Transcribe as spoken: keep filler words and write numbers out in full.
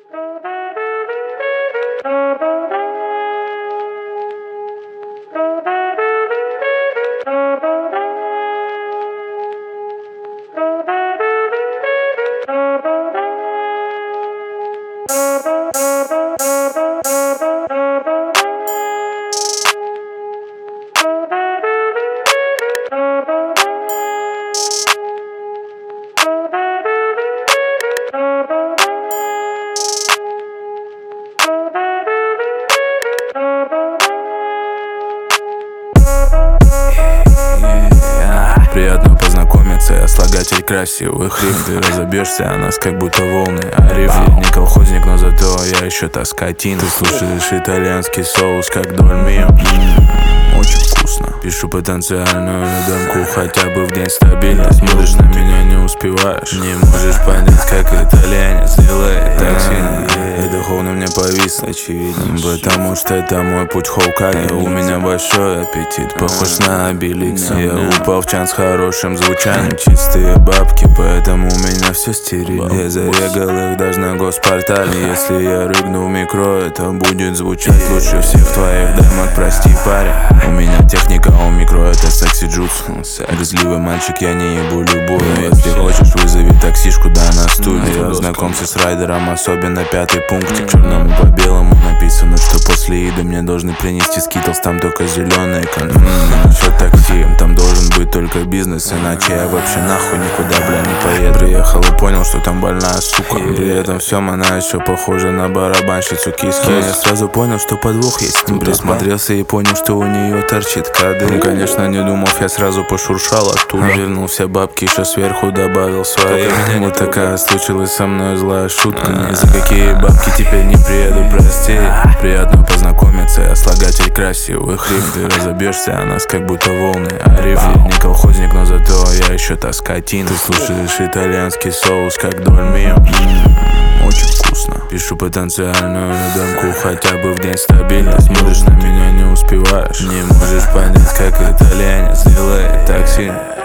Приятно познакомиться, я слагатель красивых рифм. Ты разобьешься, а нас как будто волны. А риф, я не колхозник, но зато я еще та скотина. Ты слушаешь итальянский соус, как дольмио. Очень вкусно. Пишу потенциальную демку, хотя бы в день стабильно. Смотришь на меня, не успеваешь. Не можешь понять, как итальянец делает так сильно. И духовно мне повисло, очевидно, потому что это мой путь Хоукаги. У меня большой аппетит, похож на Обеликс. Я упал в чан с хорошим звучанием. Чистые бабки, поэтому у меня все стерильно. Я зарегал их даже на госпортале. Если я рыгну в микро, это будет звучать лучше всех твоих демок. Прости, парень, у меня техника, а у микро это секси-джутсу. Грязливый мальчик, я не ебу любую. Если хочешь, вызови таксишку, да на студию. Знакомься с райдером, особенно пятый пункт. Черному по белому написано, что после еды мне должны принести скитлс. Там только зеленые конфеты. Все такси, там должен быть только бизнес, иначе я вообще нахуй никуда, бля, не поеду. Приехал и понял, что там больная сука. При этом всем она еще похожа на барабанщицу киски. Я сразу понял, что подвох есть. Присмотрелся и понял, что у нее торчит кадр. Конечно, не думав, я сразу пошуршал оттуда. Вернул все бабки, еще сверху добавил свои. Вот такая случилась со мной злая шутка. Ни за какие бабки теперь не приеду, прости. Приятно познакомиться, я слагатель красивых рифм. Ты разобьешься, а нас как будто волны. А риф, я не колхозник, но зато я еще та скотина. Ты слушаешь итальянский соус, как дольмио. Очень вкусно. Пишу потенциальную демку, хотя бы в день стабильно. Смотришь на меня, не успеваешь. Не можешь понять, как итальянец делает так сильно.